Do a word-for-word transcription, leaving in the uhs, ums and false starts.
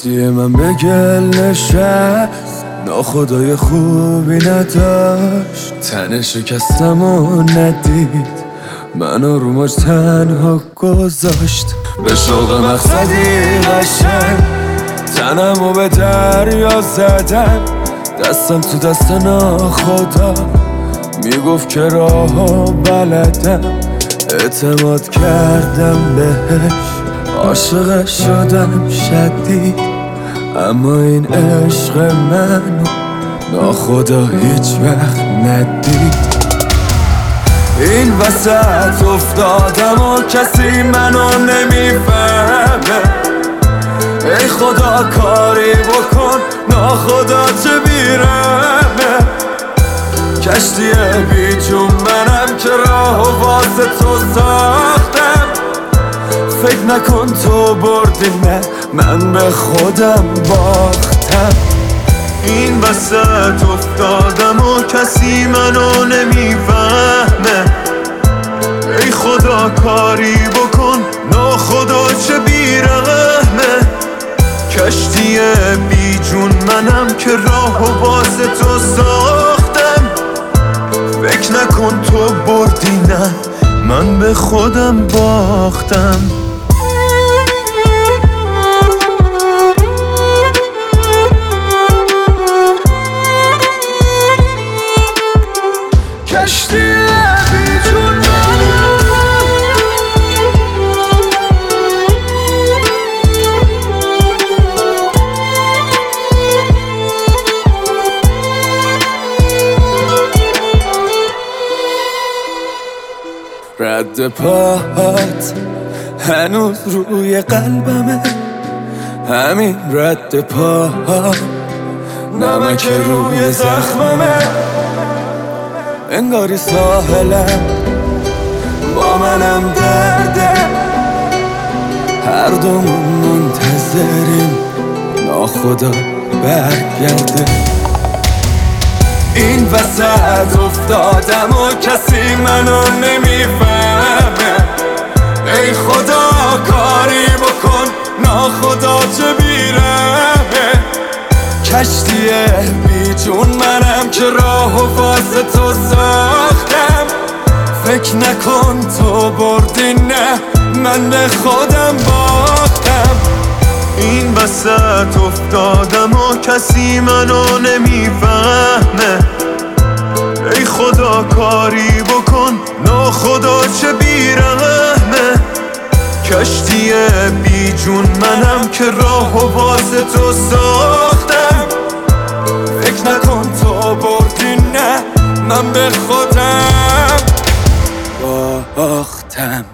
کشتی من به گل نشست، ناخدای خوبی نداشت، تن شکستم و ندید، منو رو موج تنها گذاشت. به شوق مقصدی قشنگ تنمو به دریا زدم، دستم تو دست ناخدا میگفت که راهو بلدم. اعتماد کردم بهش، عاشق شدم شدید، اما این عشق منو ناخدا هیچ وقت ندید. این وسط افتادم و کسی منو نمیفهمه، ای خدا کاری بکن ناخدا چه بیرمه. کشتی بی جون منم که راه واسه تو ساختم، فکر نکن تو بردی نه من به خودم باختم. این وسط افتادم و کسی منو نمیفهمه، ای خدا کاری بکن ناخدا چه بیرحمه. کشتی بی جون منم که راه واسه تو ساختم، فکر نکن تو بردی نه من به خودم باختم. کشتی بی جون رد پاهات هنوز روی قلبمه، همین رد پاهات نمک روی زخممه. انگاری ساحلم با منم درده، هر دومون منتظریم ناخدا برگرده. این وسط افتادم و کسی منو نمیفهمه، ای خدا کاری بکن ناخدا چه بیرمه. کشتی بی جون منم که راه واسه تو ساختم، فکر نکن تو بردی نه من به خودم باختم. این وسط افتادم و کسی منو نمیفهمه، ای خدا کاری بکن ناخدا چه بیرحمه. کشتی بی جون منم که راه واسه تو ساختم، فکر نکن تو بردی نه من به خودم باختم.